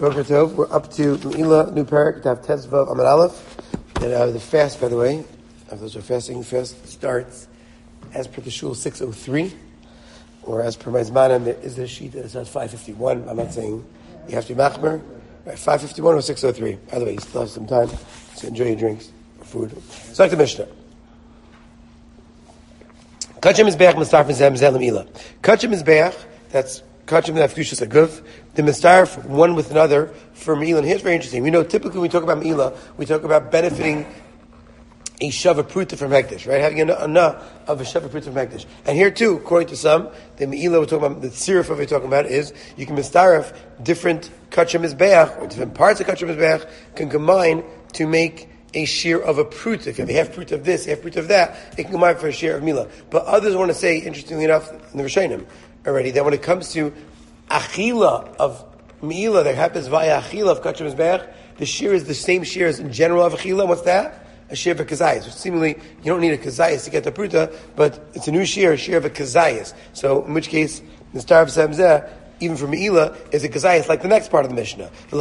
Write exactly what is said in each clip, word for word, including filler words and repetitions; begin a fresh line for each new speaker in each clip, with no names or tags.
Boker Tov. We're up to Meila, new parak, to have Tezvav Amar Aleph. And uh, the fast, by the way, if those are fasting, the fast starts as per the shul six oh three, or as per my Zmanim, there is a sheet that says five fifty-one. I'm not saying you have to be machmer. Right, five fifty-one or six oh three. By the way, you still have some time to enjoy your drinks or food. So like the Mishnah. Kachim is be'ach mistarf mizem zeh l'mila. Kachim is be'ach, that's Kachim that Fushas Aguf, the Mistarf one with another for Meila. And here's very interesting. We know typically when we talk about Meila, we talk about benefiting a Shava Pruta from Hekdesh, right? Having a na of a Shava Pruta from Hekdesh. And here too, according to some, the Meila we're talking about, the Sirif we're talking about is you can Mistarf different Kachim Mizbeach, or different parts of Kachim Mizbeach can combine to make a shear of a prut. If you have a half prut of this, half prut of that, it can combine for a shear of Meila. But others want to say, interestingly enough, in the Rishonim, already, that when it comes to achila of meila that happens via achila of kachim mizbeach, the shear is the same shear as in general of achila. What's that? A shear of a kazayas. Which seemingly you don't need a kazayas to get the pruta, but it's a new shear, a shear of a kazayas. So in which case, the star of samzeh, even for meila, is a kazayas like the next part of the Mishnah. You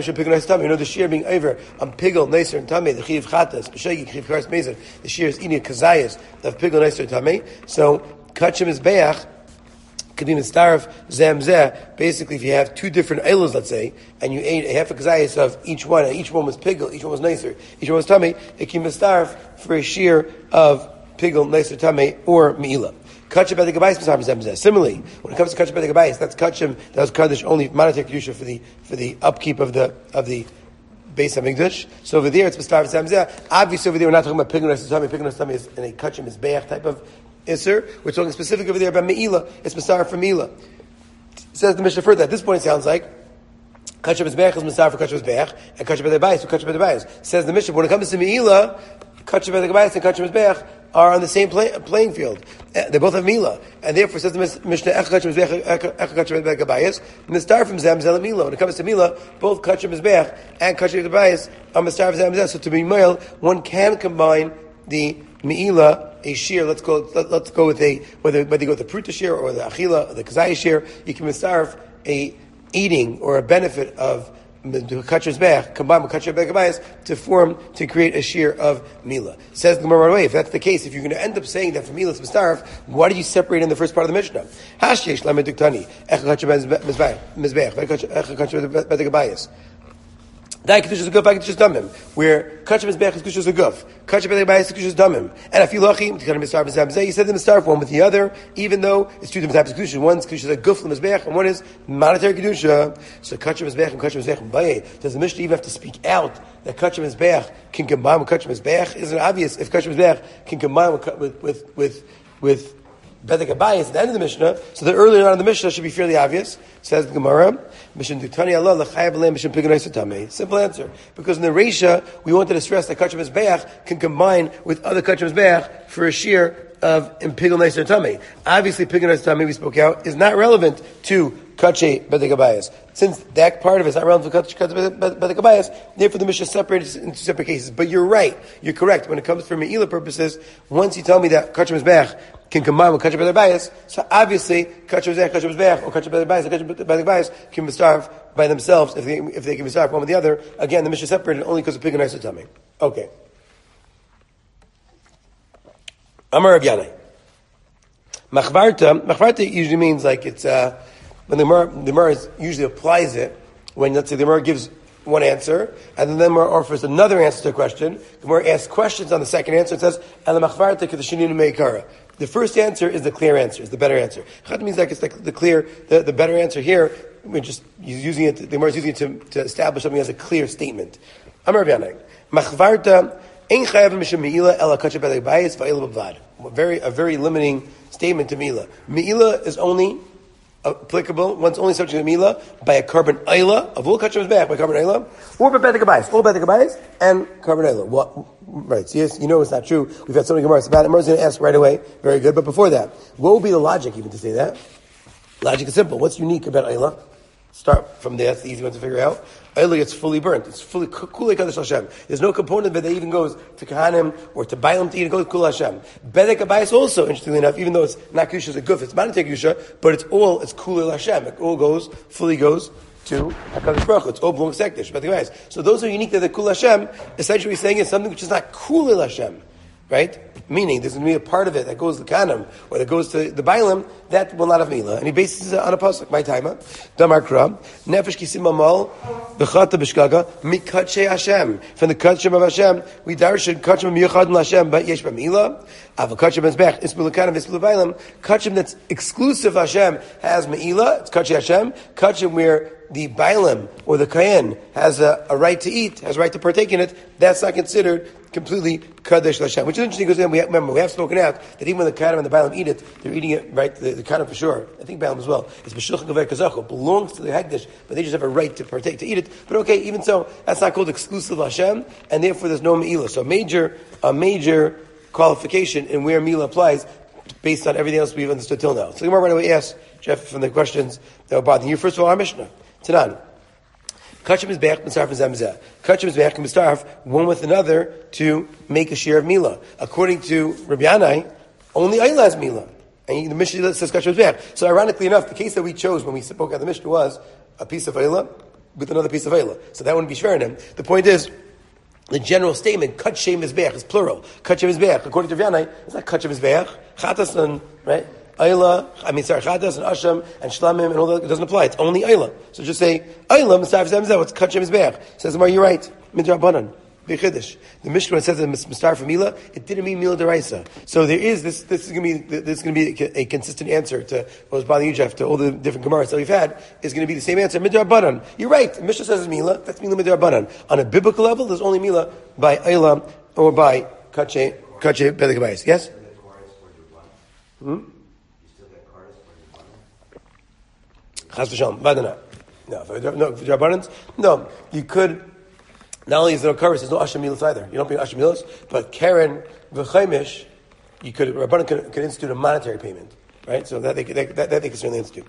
know the shear being over on pigel, neiser, and tameh, the chiv chatas, b'shegi, chiv karas mezer. The shear is eating a kazayas of pigel, neiser, and tameh. So kachim mizbeach could be mistarif zemzeh. Basically, if you have two different eilos, let's say, and you ate a half a kazayas of each one, and each one was pigel, each one was nicer, each one was tummy, it can be mistarif for a shear of pigel, nicer, tummy, or meila. Kachim by the gabayis mistarif zemzeh. Similarly, when it comes to kachim by the gabayis, that's kachim that was kaddish only monetary kedusha for the for the upkeep of the of the base of English. So over there, it's mistarif zemzeh. Obviously, over there, we're not talking about pigel, nicer, tummy. Pigel, nicer, tummy is in a kachim is beach type of Isser. We're talking specifically over there about Meila. It's Masar for Meila. Says the Mishnah further. At this point, it sounds like Kachim Bezbeach is Masar for Kachim Bezbeach, and Kachim Bezbeach for Kachim Bezbeach. Says the Mishnah, when it comes to Meila, Kachim Bezbeach and Kachim Bezbeach are on the same play, playing field. They both have Meila. And therefore, says the Mishnah, Ech Kachim Bezbeach, Ech Kachim Bezbeach, Masar from Zem, Zel, Meila. When it comes to Meila, both Kachim Bezbeach and Kachim Bezbeach are Masar for Zem, Zel. So to be Meil, one can combine the Meila, a shear, let's go, let, let's go with a, whether, whether you go with the pruta shear or the achila, or the kazaya shear, you can misarf a eating or a benefit of the kachas beach, combined with kachas beach to form, to create a shear of Meila. Says the Gemara right away, if that's the case, if you're going to end up saying that for Meila it's misarf, why do you separate in the first part of the Mishnah? Hashesh lamed duktani, ech kachas mizbeach, ech kachas beach. Dai kedusha zaguf, dai kedusha damim. Where kachim is beach is kedusha zaguf, kachim beich is kedusha damim. And I feel lucky to kind of mistarf b'zeh. You said them mistarf one with the other, even though it's two different types of kedusha. One's kedusha zaguf l'mizbeach, and one is monetary kedusha. So kachim is beich and kachim is beich b'yeh. Does the Mishnah even have to speak out that kachim is beich can combine with kachim is beich? Isn't it obvious if kachim is beich can combine with with with with, with Bedek Abayis at the end of the Mishnah, so the earlier on in the Mishnah should be fairly obvious. Says the Gemara, Mishnah Dutani Allah l'chayav alem Mishnah Piganei Satame. Simple answer. Because in the Reisha, we wanted to stress that Kachim Mizbeach can combine with other Kachim Mizbeach for a shear of Impigel Neiser Tamei. Obviously, Pigel Neiser Tamei we spoke out is not relevant to Kache Bedek Abayis. Since that part of it is not relevant to Kache Bedek Abayis, therefore the Mishnah separated into separate cases. But you're right, you're correct. When it comes for Meila purposes, once you tell me that Kachim Mizbeach can combine with Kachim Bedek Abayis, so obviously Kachim Mizbeach, Kachim Mizbeach, or Kachim Bedek Abayis, Kachim Bedek Abayis can be starved by themselves if they if they can be starved one with the other. Again, the Mishnah separated only because of Pigel Neiser Tamei. Okay. Amar Rav Yanai. Machvarta, machvarta usually means like it's, uh, when the Gemara, the Gemara usually applies it, when let's say the Gemara gives one answer, and then the Gemara offers another answer to a question. The Gemara asks questions on the second answer. It says, "Ela machvarta kedushininu meikara." The first answer is the clear answer, is the better answer. That means like it's like the clear, the, the better answer here. We're just using it. The Gemara is using it to, to establish something as a clear statement. Amar Rav Yanai, machvarta ein chayav mishum meila ela kachim bedek bayis va'ila b'vad. Very a very limiting statement to Meila. Meila is only applicable, one's only subject to Meila by a carbon Eila, of all Kachim Mizbeach, by carbon Eila, or by Bedek Abayis, all Bedek Abayis, and carbon Eila. What? Right, so yes, you know it's not true. We've had so many Gemaras about it. Gemara's going to ask right away, very good, but before that, what would be the logic even to say that? Logic is simple. What's unique about Eila? Start from there, that's the easy one to figure out. Eila gets fully burnt. It's fully kulei kadosh Hashem. There's no component that even goes to Kahanim or to Bailam to eat. It goes to Kul Hashem. Bedek Abayis also, interestingly enough, even though it's not Kedusha, it's a guf, it's monetary Kedusha, but it's all, it's kulei Hashem. It all goes, fully goes to HaKadosh Baruch Hu. It's all belongs to Hekdesh. So those are unique to the Kul Hashem. Essentially, we're saying is something which is not Kulil Hashem, right? Meaning there's going to be a part of it that goes to Kanim or that goes to the Bailam that will not have Milah. And he bases it on a pasuk. My timer. Damar Krab. Nefesh kisim amal b'chata b'shgaga mikatche Hashem. From the kachem of Hashem, we darshan kachem miyachad Hashem, but yesh b'milah. Aval kachem ezbech isbul Kanim isbul Bailam. Kachem that's exclusive Hashem has Me'ilah. It's kachem Hashem. Kachem where the Bailam or the Kayan has a, a right to eat, has a right to partake in it, that's not considered completely Kadesh Hashem. Which is interesting because we have, remember, we have spoken out that even when the Kayan and the Bailam eat it, they're eating it, right, the, the Kayan for sure, I think Bailam as well, it's B'shulchan Kaveh Kazacho, belongs to the Hekdesh, but they just have a right to partake, to eat it. But okay, even so, that's not called exclusive Hashem, and therefore there's no Me'ilah. So a major, a major qualification in where Me'ilah applies, based on everything else we've understood till now. So the Gemara right away asks, Jeff, from the questions that were bothering you. First of all, our Mishnah. Tanan. Kachem is be'ach b'starf and zemzeh. Kachem is be'ach and b'starf, one with another, to make a share of Milah. According to Rabbi Yanai, only Ayla has Milah. And the Mishnah says Kachem is be'ach. So ironically enough, the case that we chose when we spoke out the Mishnah was a piece of Ayla with another piece of Ayla. So that wouldn't be shver in him. The point is, the general statement, Kachem is be'ach, is plural. Kachem is be'ach. According to Rabbi Yanai, it's not Kachem is be'ach. Chatas and, right? Ayla, I mean, sorry, Chadas and Asham and Shlamim and all that, it doesn't apply. It's only Ayla. So just say, Ayla, Mistarf Zemzeh, what's Kachem Mizbeach. Says, Amar, you're right. Midrabanan. Bechidish. The Mishnah says that Mistarf for Mila, it didn't mean Mila Deraisa. So there is, this, this is going to be, this is going to be a, a consistent answer to what was bothering you, Jeff, to all the different Gemaras that we've had, is going to be the same answer. Midrabanan. You're right. The Mishnah says it's Mila, that's Mila Midrabanan. On a biblical level, there's only Mila by Ayla or by Kache, Kache Bedekabayis. Yes? Hmm? Chas v'shalom, vadana. No, no, for Rabbanans, no. You could, not only is there no coverage, there's no Ashamilas either. You don't pay Ashamilas, but Karen v'chaimish, you could, Rabbanan could, could institute a monetary payment, right? So that they, that, that, that they could certainly institute.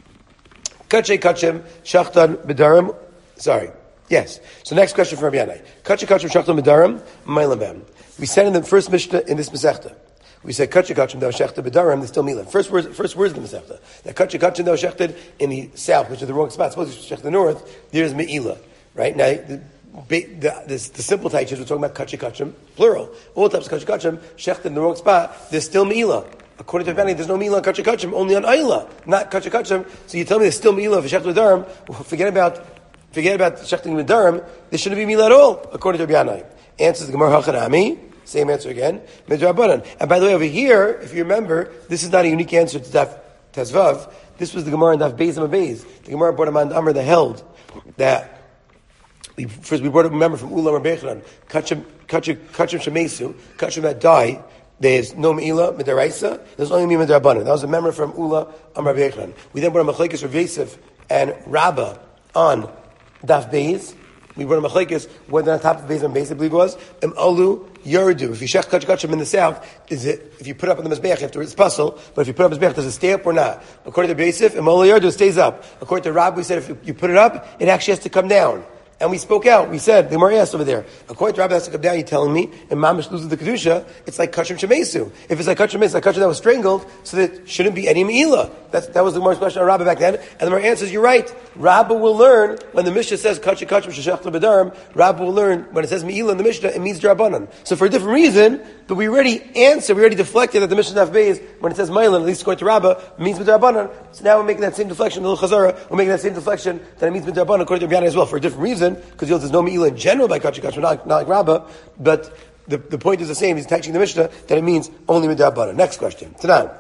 Kache kachem, shachtan b'darim, sorry, yes. So next question from Rabbi Yanai. Kache kachem, shachtan b'darim, mailamem. We said in the first Mishnah in this Masechta, we said kachem kachem thou shechted b'darim. There's still milah. First words, first words of the Masechta. That kachem kachem thou shechted in the south, which is the wrong spot. Suppose you shech the north. There's me'ilah, right? Now the the, the, this, the simple taishes we're talking about kachem kachem plural. All types of kachem kachem shechted in the wrong spot. There's still me'ilah. According to Vanny, there's no milah on kachem kachem, only on ayla, not kachem kachem. So you tell me there's still milah for shechted b'darim. Forget about forget about shechting b'darim. There shouldn't be milah at all, according to Rabbi Yanai. Answers the Gemara Hachanami. Same answer again. Midrabanan. And by the way, over here, if you remember, this is not a unique answer to Daf Tezvav. This was the Gemara in Daf Beis and Beis. The Gemara brought a man Amr that held that we, first we brought a member from Ulam or Bechran, Kachem Kachem Kachem Shemesu, Kachem that died. There's no Me'ilah, Midaraisa, there's only Midrabanan. That was a member from Ula Amr Bechran. We then brought a Machlekes Rav Yosef and Rabbah on Daf Beis. We brought a machlekes whether on top of Beis and Beis, I believe it was. Im alu yardu. If you shech kach kachem in the south, is it if you put up on the mizbeach after it's puzzle? But if you put up mizbeach, does it stay up or not? According to Beis, im alu yardu, it stays up. According to Rab, we said if you put it up, it actually has to come down. And we spoke out. We said the Gemara asked over there. According to Rabbi, has to come down. You're telling me, and Mamish loses the kedusha. It's like kachem shemesu. If it's like kachem shemesu, like kachem that was strangled, so that shouldn't be any me'ilah. That's that was the Gemara's question on Rabbi back then. And the Gemara answers, you're right. Rabbi will learn when the Mishnah says kachem kachem sheshach lebedarim. Rabbi will learn when it says me'ilah in the Mishnah, it means drabanan. So for a different reason, but we already answered, we already deflected at the Mishnah Daf Beis when it says me'ilah, at least according to Rabbi, it means drabanan. So now we're making that same deflection, the little chazara. We're making that same deflection that it means drabanan according to Rabbi as well for a different reason because there's no in general by kachem kachem, not, not like Rabbah, but the, the point is the same. He's teaching the Mishnah that it means only midrabanan. Next question. Tanan.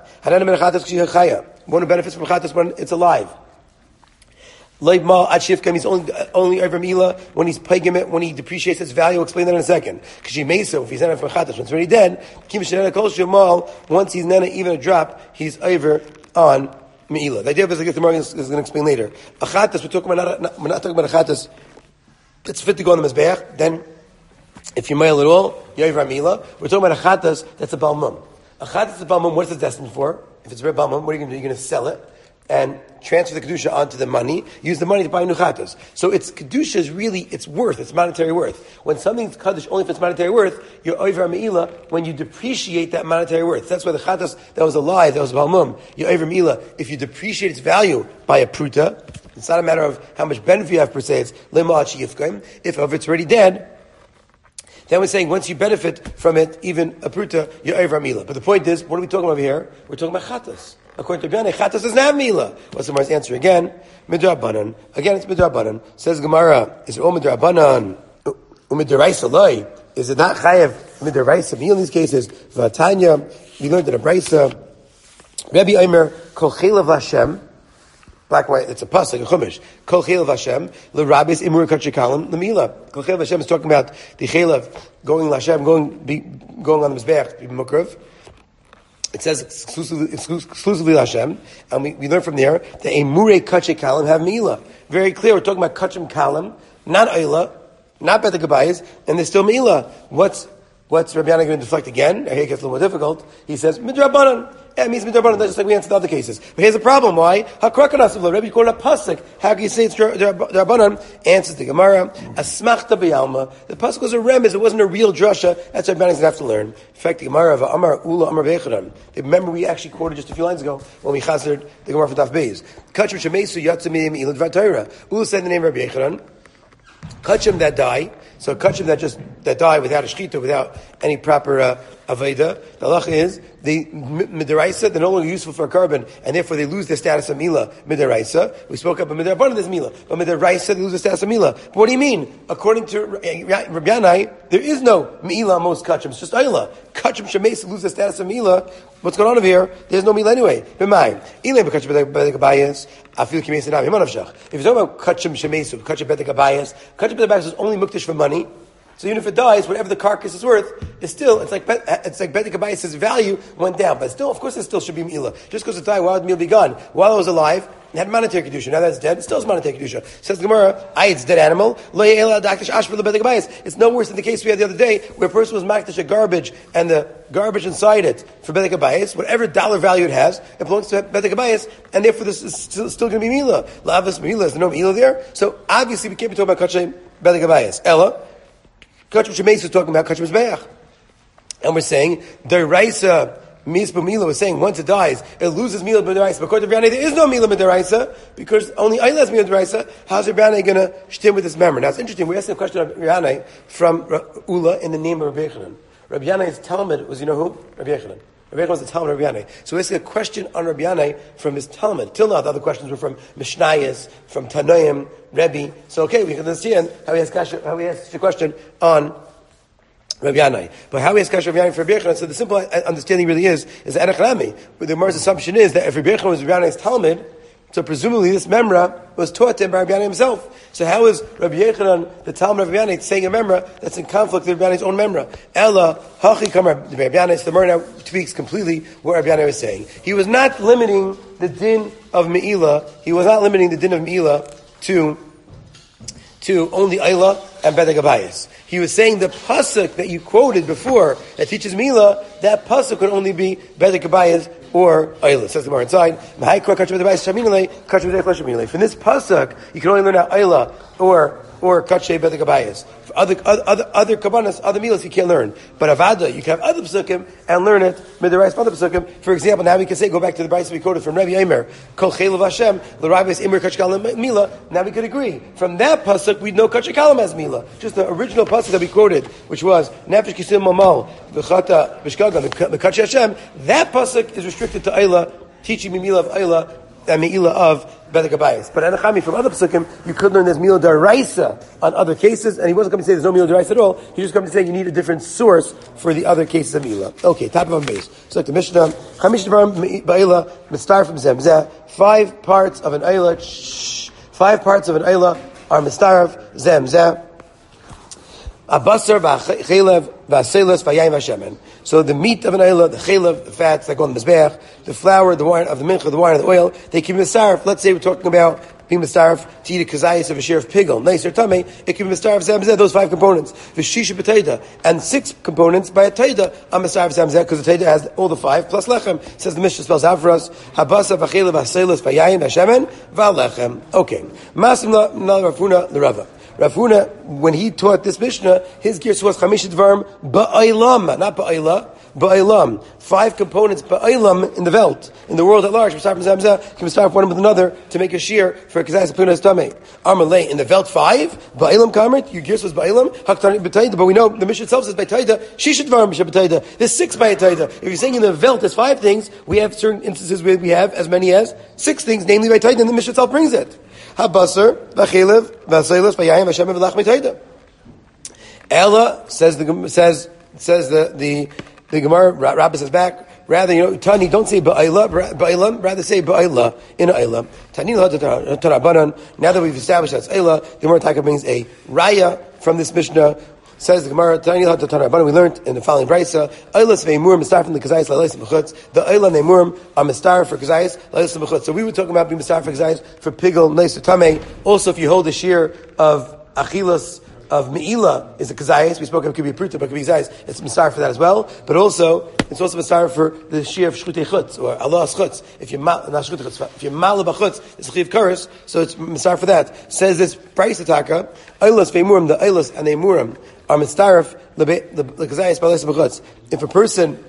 One who benefits from chatas when it's alive. Leib ma ad shivka means only only over mila when he's paying it, when he depreciates its value. I'll explain that in a second. Because she may so if he's nana from chatas when it's already dead. Kim shenana kol shemal once he's nana even a drop he's over on meila. The idea of this the Gemara is, is going to explain later. A chatas we're talking about not, we're not talking about a chatas. It's fit to go on the mizbeach. Then, if you mail it all, you're over mila. We're talking about a chatas that's a balmum. A chatas is a balmum. What is it destined for? If it's a balmum, what are you going to do? You're going to sell it and transfer the kedusha onto the money. Use the money to buy new chatas. So it's kedusha is really its worth. It's monetary worth. When something's kaddish only if it's monetary worth, you're over meila when you depreciate that monetary worth. That's why the chatas that was alive, that was balmum, you're over meila. If you depreciate its value by a pruta, It's not a matter of how much benefit you have per se. It's lema yifkaim. If of it's already dead, then we're saying once you benefit from it, even a pruta, you're over mila. But the point is, what are we talking about here? We're talking about chatas. According to Rabbi Yanai, chatas doesn't have mila. What's the Gemara's answer again? Midrabanan. Again, it's midrabanan. Says Gemara, is it all midrabanan? Umidaraisa loy. Is it not chayev midaraisa mila in these cases? Vatanya, we learned in a brisa. Rabbi Omer, kol chelav Hashem. Black and white, it's a pasuk, a chumash. Kol chelav Hashem, l'rabis imur kachikalim l'mila. Kol chelav Hashem is talking about the chelav going l'Hashem, going be, going on the mizbeach, be mukrav. It says exclusively, exclusively l'Hashem, and we, we learn from there that imure kachikalim have mila. Very clear, we're talking about kachim kalim, not ayla, not bet the gabayis, and there's still mila. What's what's Rabbi Yanai going to deflect again? Here it gets a little more difficult. He says midrabanan. Yeah, it means midrabanan, just like we answered the other cases. But here's the problem. Why? Hakrakanas Rabbi called it a pasuk. How can you say it's drabanan? Answers the Gemara. Asmachta b'yalma. The pasuk was a remez. It wasn't a real drasha. That's what Rabbi Yanai going to have to learn. In fact, the Gemara of Amar Ula Amar Bechanan. Remember, we actually quoted just a few lines ago when we chazered the Gemara for Daf Beis. Kachim shemesu yatzamim ilad v'Torah. Ula said the name of Rabbi Yechanan. Kachim that die. So kachim that just that die without a shchita, without any proper uh, aveda. The halacha is the midaraisa, they're no longer useful for a carbon, and therefore they lose their status of mila midaraisa. We spoke up about midarabanan, there's mila, but midaraisa they lose their status of mila. But what do you mean? According to Rabbi Yanai, there is no mila on most kachim. It's just ayla. Kachim shemeis lose their status of mila. What's going on over here? There's no mila anyway. B'mayim ilay b'kachim b'dei gabayis. I feel kimeis anav himan avshach. If you're talking about kachim shemeis, kachim b'dei gabayis, kachim b'dei gabayis is only muktish for money. So even if it dies, whatever the carcass is worth, is still, it's like, it's like Bedek Abayis' value went down. But still, of course, it still should be Me'ilah. Just because it died, why would the meal be gone? While it was alive, it had monetary kedusha. Now that it's dead, it still has monetary kedusha. Says the Gemara, I, it's dead animal. It's no worse than the case we had the other day, where a person was makdash a garbage, and the garbage inside it, for Bedek Abayis, whatever dollar value it has, it belongs to Bedek Abayis, and therefore this is still, still going to be Me'ilah. Lavas Me'ilah, is there no Me'ilah there? So obviously we can't be talking about Kachem Bedek Abayis. Ella, Kachim Shemeis is talking about Kachim Mizbeach. And we're saying, the Raisa, Mizbu Mila was saying, once it dies, it loses Mila B'daraisa. But according to Rabbi Yanai, there is no Mila B'daraisa, because only Ayla has Mila B'daraisa. How's Rabbi Yanai going to shtim with this memory? Now it's interesting, we're asking a question of Rabbi Yanai from Ula in the name of Rabbi Yechanan. Rabbi Yanai's Talmud was, you know who? Rabbi Yechanan. Rabbi Yechanan was the Talmud of Rabbi Yanai. So we're asking a question on Rabbi Yanai from his Talmud. Till now, the other questions were from Mishnayos, from Tanoim, Rebbe. So okay, we can understand how he has how he asks a question on Rabbi Yanai. But how he has Rabbi Yanai for Rabbi Yechanan, so the simple understanding really is, is the Enechanami. But the Gemara's assumption is that if Rabbi Yechanan was Rabbi Yanai's Talmud, so presumably this memra was taught to him by Rabbi Yanai himself. So how is Rabbi Yechanan, the Talmud of Rabbi Yanai, saying a memra that's in conflict with Rabbi Yanai's own memra? Ella, hachi kamar Rabbi Yanai, so the Gemara now tweaks completely what Rabbi Yanai was saying. He was not limiting the din of Me'ilah, he was not limiting the din of Me'ilah to, to only Ayla and Bedek Abayis. He was saying the pasuk that you quoted before that teaches Me'ilah, that pasuk could only be Bedek Abayis or Ayla. Says the Gemara inside. From this pasuk, you can only learn out Ayla or or Kachei Bedek Abayis. For other other other kabbanas, other milas you can't learn. But Avada, you can have other psukim and learn it midarais other psukim. For example, now we can say go back to the brayso we quoted from Rabbi Omer, Kol Chelav Hashem, l'Rabis Imur Kachkalam Mila. Now we could agree from that pasuk we know Kachkalam as Mila. Just the original pasuk that we quoted, which was Nefesh Kisim Mamal V'Chata B'Shkagan V'Kach Hashem. That pasuk is restricted to Ayla, teaching me Mila of Ayla and Me'ilah of Bedek Abayis. But Enechami, from other psukim, you could learn there's Mila Daraisa on other cases, and he wasn't coming to say there's no Mila Daraisa at all. He just coming to say you need a different source for the other cases of Mila. Okay, top of our base. So like the Mishnah, Chamish Devarim Ba'ila, Mistar from Zemzeh, five parts of an Ayla, five parts of an Ayla are Mistar Zemzeh, Abasar V'Chelev V'Aselas V'Yayim V'Shemen. So the meat of an ayla, the chelev, the fats that go on the mizbeach, the flour, the wine of the mincha, the wine of the oil, they can be misaref. Let's say we're talking about being misaref to eat a kazayis of a share of pigel, nice or tame, it can be misaref zamzeh, those five components. V'shisha b'teida, and six components by a teida on misaref zamzeh, because the teida has all the five, plus lechem. Says the Mishnah spells out for us, habasa v'chelev v'aselas v'yayim v'shemen v'alechem. Okay. Masim la Rafuna l'Rava. Rafuna, when he taught this Mishnah, his gears was Chamish Dvarim ba'aylam, not ba'ayla. ba'olam. Five components ba'olam in the Welt, in the world at large. Can we start one with another to make a shear for kazayis punas tamei? Amalei in the Welt five ba'olam kamrit. Your gears was ba'olam haktani b'tayda, but we know the mission itself says b'tayda. She should dvar b'tayda. There's six b'tayda. If you're saying in the Welt there's five things, we have certain instances where we have as many as six things, namely b'tayda, and the mission itself brings it. Habasar v'chilev v'aseilas v'yayim v'shem v'lach b'tayda. Ella says the says says the the the Gemara. Rabbi says back. Rather, you know, Tani, don't say ba'ila, ba'ila, rather say ba'ila in Ayla. Tani tarabanan. Now that we've established that's Ayla, the Gemara Taka brings a raya from this Mishnah. Says the Gemara, Tani tarabanan. We learned in the following brayso, Ayla sveimurim mistar from the kazayis la'leisim b'chutz. The Ayla neimurim are mistar for kazayis la'leisim b'chutz. So we were talking about being mistar for kazayis for pigel neisu tamei. Also, if you hold a shear of achilas of Me'ila is a kazayis. We spoke of it could be a pruta, but it could be kazayis. It's mistar for that as well. But also, it's also mistar for the shear of shchutei chutz, or Allah's chutz. If you're mal, not shchutei chutz, if you're mal b'chutz, it's a chiv karis, so it's mistar for that. Says this price ataka, Eilos ve'murim, the Eilos and the Emurim are mistar the kazayis b'aleis b'chutz. If a person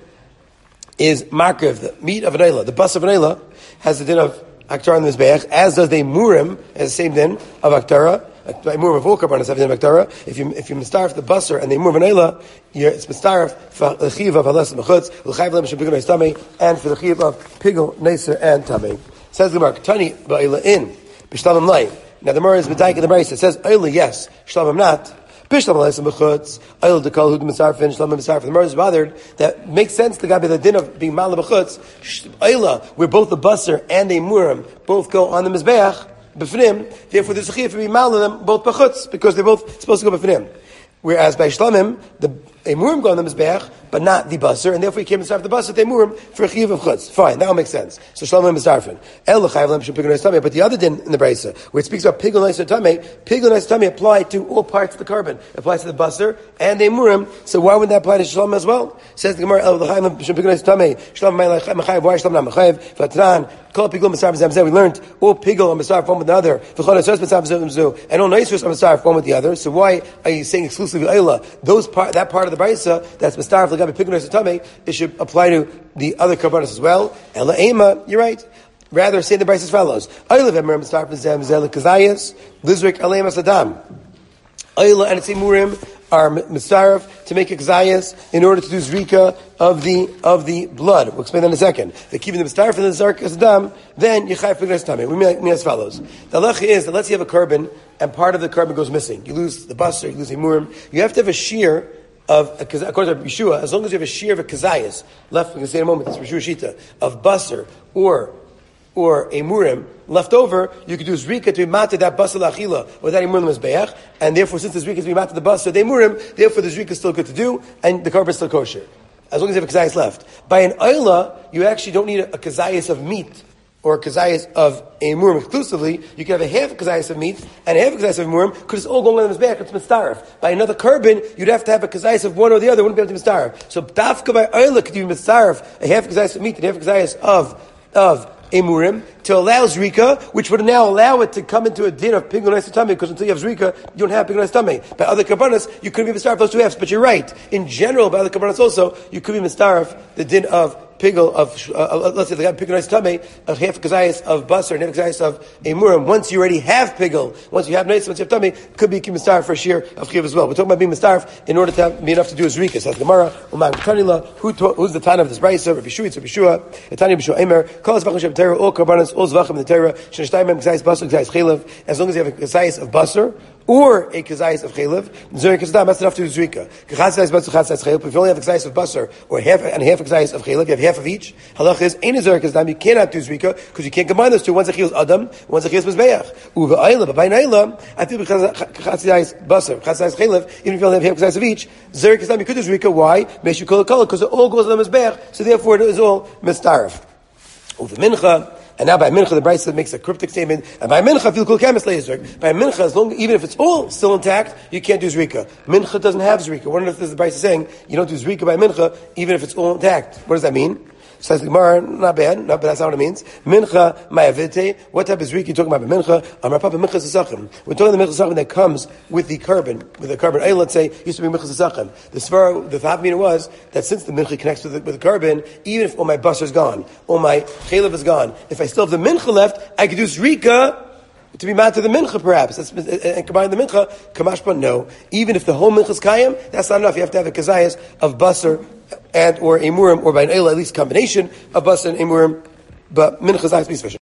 is markev, the meat of an Eilah, the bus of an Eilah, has the din of Aktar on the Mizbeach, as does the Emurim, has the same din of Aktara. Emurim of all karbanos have the din of Aktara. If you if you mistarf the basar and the Emurim of an Eilah, it's mistarf for the chiv of Halas Mechutz, l'chayv lem shebigul neis tamei, and for the chiv of pigul neiser and tamei. Says the Gemara, Tani ba'Eilah in b'shlamim lay. Now the Gemara is medayik in the Brayso. It says Eilah yes, shlamim not. Bishlam Halas Mechutz, Eilah dekal hud mistarfin, shlamim mistarf. The Gemara is bothered that makes sense to gabi the din of being mal b'chutz. Eilah, where both the basar and the Emurim both go on the Mizbeach. B'fnim, therefore there's a chiyuv to be mal them both b'chutz because they're both supposed to go b'fnim. Whereas by shlamim, the emurim go on the mizbeach, but not the basar, and therefore you can't mistarf the basar the emurim for a chiyuv of chutz. Fine, that will make sense. So shlamim mistarfin. El l'chayv lem shel pigul neis tamei. But the other din in the brayso, where it speaks about pigul neis tamei, pigul neis tamei apply to all parts of the carbon. It applies to the basar and the emurim. So why would that apply to shlamim as well? Says the Gemara, El l'chayv lem shel pigul neis tamei. Shlamim mechayev. Why shlamim not mechayev? V'atran. Kol pigul mistarf zem. We learned all pigul are mistarf one with the other. V'chol esos mistarf zem. And all noisus are mistarf one with the other. So why are you saying exclusively Eilah? Those part, that part of the brayso that's mistarf l'gabi pigul neis tamei, it should apply to the other karbanos as well. Ela ema, you're right. Rather, say the brayso as follows: Eilah v'emurim mistarf zem zeh l'kazayis lizrik aleim asadam. Eilah and its emurim are mistarf to make a kazayis in order to do zrika of the of the blood. We'll explain that in a second. They're keeping the mistarf in the zark asadam. Then yechayv pigul neis tamei. We mean as follows: the halacha is that let's say you have a carbon and part of the carbon goes missing. You lose the basar, you lose the emurim. You have to have a shear of, a, according to Yeshua, as long as you have a shear of a kazayas left, we can say in a moment, it's Yeshua Shita, of basar or or a murim left over, you could do zrika to be mata that basar lachila or that emurim mizbeach, and therefore since the zrika is to be mata the basar, the emurim, therefore the zrika is still good to do, and the carbon is still kosher, as long as you have a kazayas left. By an Eilah, you actually don't need a, a kazayas of meat or a kazayas of a murim exclusively. You can have a half a kazayas of meat and a half a kazayas of murim because it's all going on the mizbeach. It's mistaref. By another carbon, you'd have to have a kazayas of one or the other. Wouldn't be able to mistaref. So dafka by Eilah could you mistaref a half a kazayas of meat and a half a kazayas of of emurim to allow zrika, which would now allow it to come into a din of pigul neis tamei, because until you have zrika, you don't have pigul neis tamei. By other karbanos, you couldn't be mistaref those two halves. But you're right. In general, by other karbanos also, you could be mistaref the din of pigul of uh, let's say the guy pigul neis tamei, a half kazayas of basar and half kazayas of emurim. Once you already have pigul, once you have neis, once you have tamei, could be mistaref for a shear of chiv as well. We're talking about being mistaref in order to have, be enough to do a zrika. Says Gemara, Umam Tanila, who who's the Tana of this brayso? Rabbi Shua, Rabbi Shua, Tanya B'Shua Emer, calls v'chim shem Torah, all karbanos, all zvachim in the Torah, shenashtayim mem kazayas basar, kazayas chaylev. As long as you have a kazayas of basar or a kazayas of chaylev, zrika kazadam, that's enough to do zrika. Kazayas basar, kazayas chaylev. If you only have a kazayas of basar or half and half a kazayas of chaylev, you have half of each. Halach is ein zrika kazadam. You cannot do zrika because you can't combine those two. One's a chiyus adam, one's a chiyus mizbeach. Uva Eilah, but by Eilah, I think kazayas basar, kazayas chaylev, even if you only have half kazayas of each, zrika kazadam you could do zrika. Why? Meshu kol kol, because it all goes on the mizbeach. So therefore, it is all mistaref. Uva mincha. And now by mincha, the brayso makes a cryptic statement. And by mincha, feel cool kamis leizrik. By mincha, as long even if it's all still intact, you can't do zrika. Mincha doesn't have zrika. What if the brayso saying you don't do zrika by mincha, even if it's all intact? What does that mean? So the Gemara, not bad, not bad, that's not what it means. Mincha ma'avite, what type of zrika you talking about? Mincha, amar papa mincha sasachim. We're talking the mincha sasachim that comes with the carbon, with the carbon. Hey, let's say, used to be mincha sasachim. The svara, the thought meaning was that since the mincha connects with the, with the carbon, even if all my basar is gone, all my chalev is gone, if I still have the mincha left, I could do zrika to be mad to the mincha, perhaps, that's, and combine the mincha, kamashpa, no. Even if the whole mincha is kayim, that's not enough. You have to have a kazayas of basar and or emurim, or by an eila, at least combination of basar and emurim, but mincha is not to be sufficient.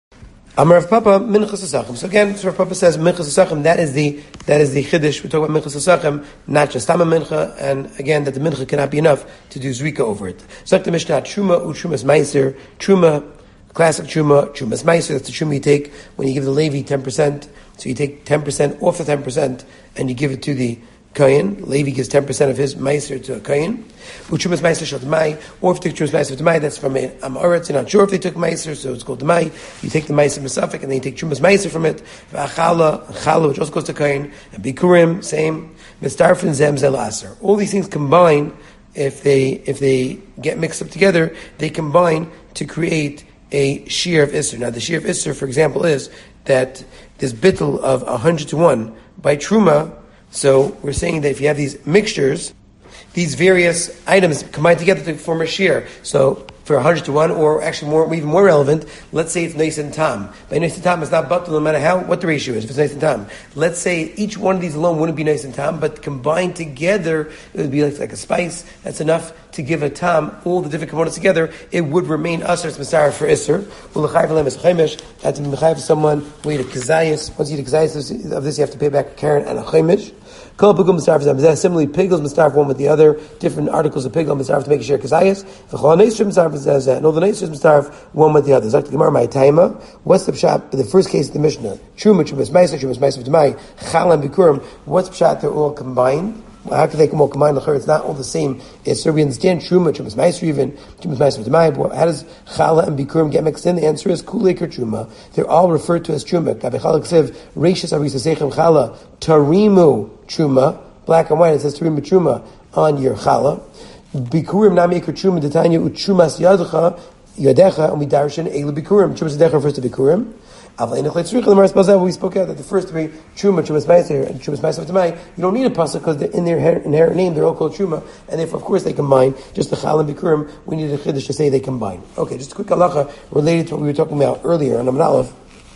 Amar Rav Papa, mincha sasachim. So again, so Rav Papa says, mincha sasachim, that is the, that is the chiddush. We're talking about mincha sasachim, not just tama mincha, and again, that the mincha cannot be enough to do zrika over it. So the Mishnah, truma, u trumas meiser, truma, classic truma, trumas meiser, that's the truma you take when you give the Levi ten percent. So you take ten percent off the ten percent and you give it to the Kayin. Levi gives ten percent of his meiser to a Kayin. Uchumas meiser shel demai, or if you take trumas meiser demai, that's from an Amoritz. You're not sure if they took meiser, so it's called demai. You take the meiser mesafik, and then you take trumas meiser from it. V'achala, chala, which also goes to Kayin, and bikurim, same. Mistarfin zem zel aser. All these things combine. If they if they get mixed up together, they combine to create a shear of Isser. Now, the shear of Isser, for example, is that this bittul of one hundred to one by Truma, so we're saying that if you have these mixtures, these various items combine together to form a shear. So, for one hundred to one, or actually more, even more relevant, let's say it's Neis and Tam. By Neis and Tam, it's not Batul no matter how, what the ratio is, if it's Neis and Tam. Let's say each one of these alone wouldn't be Neis and Tam, but combined together, it would be like, like a spice. That's enough to give a Tam, all the different components together. It would remain Asr, it's Masar for Isser. Ulachayv Alem is Chaimish. That's Mechayiv someone who ate a Kazayas. Once you eat a Kazayas of this, you have to pay back a Karen and a Chaimish. Kol pigul mistarf zeh. Similarly, pigels mistarf one with the other. Different articles of pigel mistarf to make a share kazayas. V'chol neisrim mistarf zeh. And all the neisrim mistarf one with the other. Zok the Gemara my taima. What's the pshat? In the first case of the Mishnah, truma, trumas meiser, trumas meiser v'demai, chalam bikurim. What's pshat? They're all combined. Well, how can they come all combined? It's not all the same. It's so we understand truma, trumas meiser, even trumas meiser v'demai. How does chala and bikurim get mixed in? The answer is kulek or truma. They're all referred to as truma. Kabechala ksev reishis arisa sechem chala tarimu. Truma, black and white, it says Truma Truma on your challah. Bikurim nami ekar truma detanya utrumas yadecha yadecha and we darshan elu bikurim. Trumas yadecha refers to bikurim. Aval enech leitzrich the Maris Bazal we spoke out that the first three truma, trumas meiser, and trumas meiser v'tamai, you don't need a pasuk because in their inherent name they're all called truma, and therefore of course they combine. Just the challah and bikurim, we need a chiddush to say they combine. Okay, just a quick halacha related to what we were talking about earlier on Amud Aleph.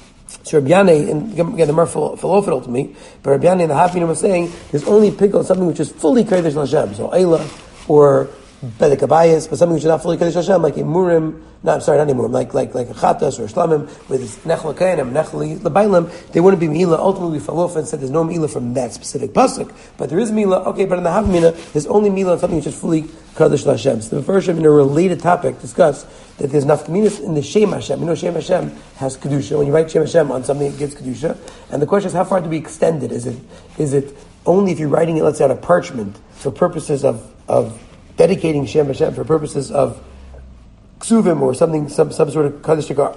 So Rabbi Yanai, and again the Mar fell off it ultimately, but Rabbi Yanai in the Hafina was saying there's only pickle something which is fully Kodesh Hashem, so Eila or Bedek Abayis, but something which is not fully Kodesh Hashem, like a Murim, no, I'm sorry, not a Murim, like like like a Chatas or a Shlamim with Nechla Kainim, Nechli Lebailim, they wouldn't be Mila. Ultimately, we fell off and said there's no Mila from that specific pasuk, but there is Mila. Okay, but in the Hafina, there's only Mila on something which is fully Kodesh Hashem. So the first in a related topic discussed that there's nafkaminas in the Shem Hashem. You know, Shem Hashem has kedusha. When you write Shem Hashem on something, it gives kedusha. And the question is, how far do we extend it? Is it is it only if you're writing it, let's say, on a parchment for purposes of of dedicating Shem Hashem, for purposes of ksuvim or something, some some sort of kaddish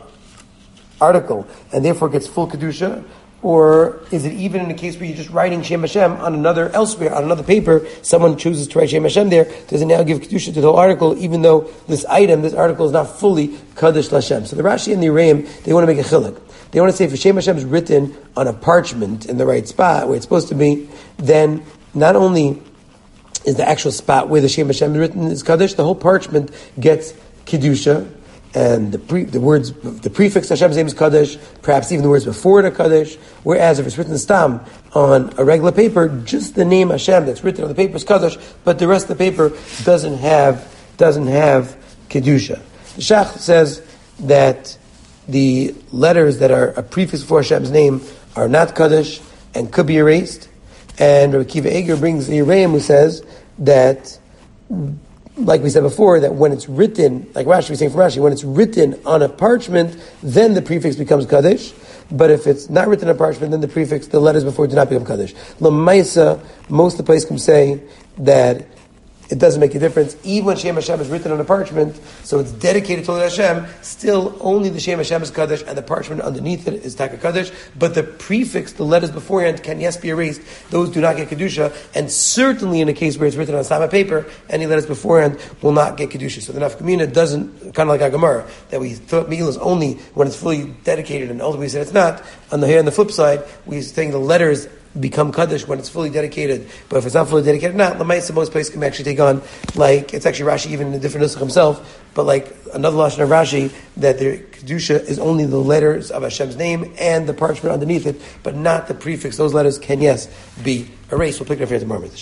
article, and therefore gets full kedusha? Or is it even in a case where you're just writing Shem Hashem on another elsewhere, on another paper, someone chooses to write Shem Hashem there, does it now give Kedusha to the whole article, even though this item, this article is not fully Kaddish Hashem? So the Rashi and the Reim, they want to make a chiluk. They want to say if Shem Hashem is written on a parchment in the right spot, where it's supposed to be, then not only is the actual spot where the Shem Hashem is written is Kaddish, the whole parchment gets Kedusha, and the pre, the words, the prefix Hashem's name is Kaddish, perhaps even the words before it are Kaddish, whereas if it's written stam on a regular paper, just the name Hashem that's written on the paper is Kaddish, but the rest of the paper doesn't have, doesn't have Kedusha. The Shach says that the letters that are a prefix before Hashem's name are not Kaddish and could be erased, and Rabbi Akiva Eger brings the Yereim who says that, like we said before, that when it's written, like Rashi was saying from Rashi, when it's written on a parchment, then the prefix becomes Kaddish. But if it's not written on a parchment, then the prefix, the letters before do not become Kaddish. Lamaisa, most of the place can say that it doesn't make a difference. Even when Shem Hashem is written on a parchment, so it's dedicated to Hashem, still only the Shem Hashem is Kaddish, and the parchment underneath it is Taka Kaddish, but the prefix, the letters beforehand, can yes be erased. Those do not get Kedusha, and certainly in a case where it's written on Sama paper, any letters beforehand will not get Kedusha. So the Nafkamina doesn't, kind of like our Gemara, that we thought Meila is only when it's fully dedicated, and ultimately we said it's not. On the here on the flip side, we're saying the letters become Kaddish when it's fully dedicated, but if it's not fully dedicated, not, Lamaisa, most places can actually take on, like, it's actually Rashi even in a different nusach himself, but like another Lashon of Rashi, that the Kedusha is only the letters of Hashem's name and the parchment underneath it, but not the prefix. Those letters can, yes, be erased. We'll pick it up here tomorrow.